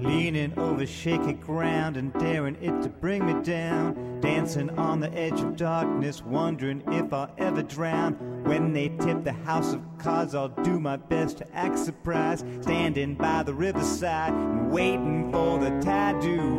leaning over shaky ground and daring it to bring me down, dancing on the edge of darkness, wondering if I'll ever drown. When they tip the house of cards, I'll do my best to act surprised, standing by the riverside and waiting for the tide to